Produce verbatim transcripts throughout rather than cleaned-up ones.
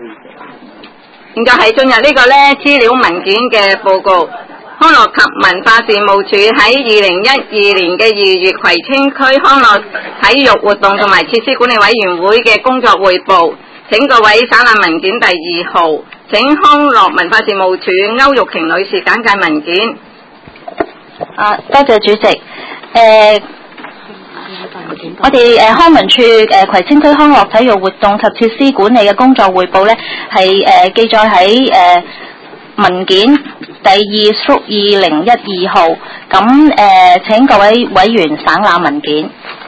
現在係進入呢個咧資料文件嘅報告。康樂及文化事務署喺二零一二年嘅二月葵青區康樂體育活動同埋設施管理委員會嘅工作匯報，請各位省覽文件第二號，請康樂文化事務署歐玉瓊女士簡介文件。 啊，多謝主席。誒、呃，我哋誒康文署誒葵青區康樂體育活動及設施管理嘅工作匯報咧，係誒、呃、記載喺誒。呃文件第二縮二零一二號，咁誒、呃、請各位委員省覽文件。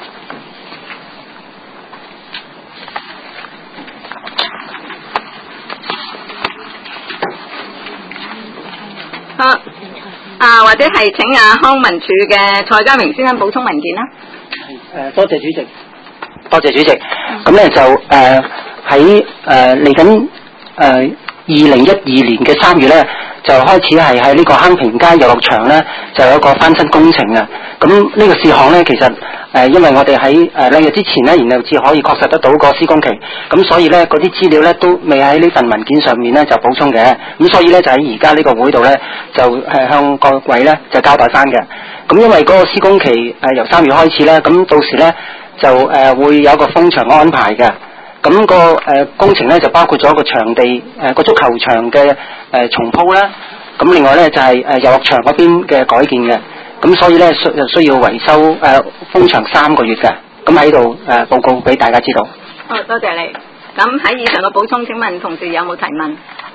好，啊或者係請阿康文署嘅蔡家明先生補充文件啦。 誒，多謝主席，多謝主席。咁咧就誒喺誒嚟緊誒。二零一二年嘅三月咧，就開始係喺呢個坑平街遊樂場咧，就有一個翻新工程啊。咁呢個事項咧，其實誒、呃，因為我哋喺誒兩日之前咧，然後至可以確實得到個施工期，咁所以咧嗰啲資料咧都未喺呢份文件上面咧就補充嘅。咁所以咧就喺而家呢個會度咧，就係向各位咧就交代翻嘅。咁因為嗰個施工期誒、呃、由三月開始咧，咁到時咧就誒、呃、會有一個風場安排嘅。咁、那個誒、呃、工程咧就包括咗個場地誒個、呃、足球場嘅誒、呃、重鋪啦，咁另外咧就係、是、誒遊樂場嗰邊嘅改建嘅，咁所以咧需需要維修誒、呃、風場三個月嘅，咁喺度誒報告俾大家知道。 好，多謝你。咁喺以上嘅補充，請問同事有冇提問？